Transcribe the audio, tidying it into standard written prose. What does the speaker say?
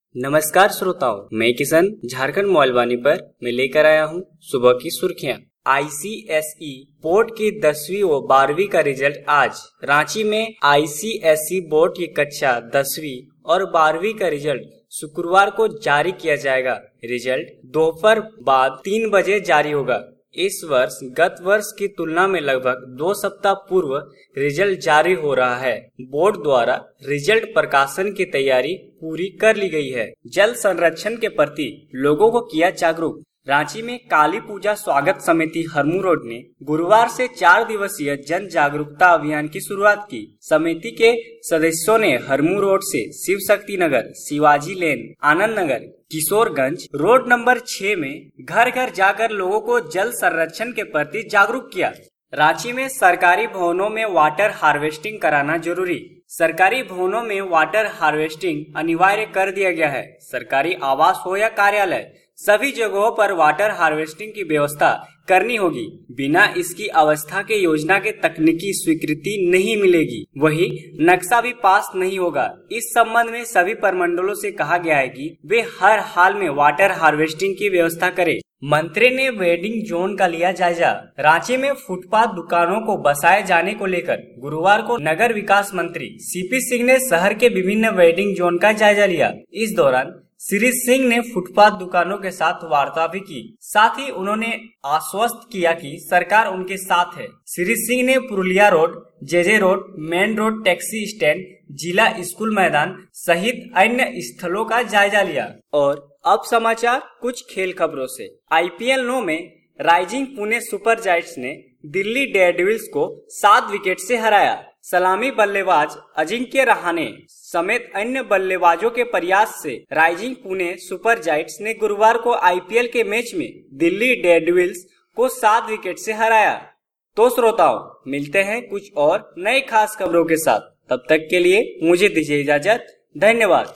नमस्कार श्रोताओं, मैं किशन झारखंड मोबाइल पर मैं लेकर आया हूं सुबह की सुर्खियां। आईसीएसई बोर्ड की 10वीं व 12वीं का रिजल्ट आज। रांची में आईसीएसई बोर्ड की कक्षा 10वीं और 12वीं का रिजल्ट शुक्रवार को जारी किया जाएगा। रिजल्ट दोपहर बाद 3 बजे जारी होगा। इस वर्ष गत वर्ष की तुलना में लगभग 2 सप्ताह पूर्व रिजल्ट जारी हो रहा है। बोर्ड द्वारा रिजल्ट प्रकाशन की तैयारी पूरी कर ली गई है। जल संरक्षण के प्रति लोगों को किया जागरूक। रांची में काली पूजा स्वागत समिति हरमू रोड ने गुरुवार से 4 दिवसीय जन जागरूकता अभियान की शुरुआत की। समिति के सदस्यों ने हरमू रोड से Shiv Shakti Nagar, Shivaji lane, Anand Nagar, Kishoreganj road number 6 में घर घर जाकर लोगों को जल संरक्षण के प्रति जागरूक किया। रांची में सरकारी भवनों में वाटर हार्वेस्टिंग कराना जरूरी। सरकारी भवनों में वाटर हार्वेस्टिंग अनिवार्य कर दिया गया है। सरकारी आवास हो या कार्यालय, सभी जगहों पर वाटर हार्वेस्टिंग की व्यवस्था करनी होगी। बिना इसकी अवस्था के योजना के तकनीकी स्वीकृति नहीं मिलेगी। वही नक्शा भी पास नहीं होगा। इस संबंध में सभी प्रमंडलों से कहा गया है कि वे हर हाल में वाटर हार्वेस्टिंग की व्यवस्था करें। मंत्री ने वेडिंग जोन का लिया जायजा। रांची में फुटपाथ दुकानों को बसाए जाने को लेकर गुरुवार को नगर विकास मंत्री सीपी सिंह ने शहर के विभिन्न वेडिंग जोन का जायजा लिया। इस दौरान श्री सिंह ने फुटपाथ दुकानों के साथ वार्ता भी की। साथ ही उन्होंने आश्वस्त किया कि सरकार उनके साथ है। श्री सिंह ने Purulia road, JJ road, main road, taxi stand, जिला स्कूल मैदान सहित अन्य स्थलों का जायजा लिया। और अब समाचार कुछ खेल खबरों से। आईपीएल 9 में राइजिंग पुणे सुपर जायंट्स ने दिल्ली डेयरडेविल्स को 7 विकेट से हराया। सलामी बल्लेबाज अजिंक्य रहाणे समेत अन्य बल्लेबाजों के प्रयास से राइजिंग पुणे सुपर जायंट्स ने गुरुवार को आईपीएल के मैच में दिल्ली डेयरडेविल्स को 7 विकेट से हराया। तो श्रोताओं, मिलते हैं कुछ और नए खास खबरों के साथ। तब तक के लिए मुझे दीजिए इजाजत। धन्यवाद।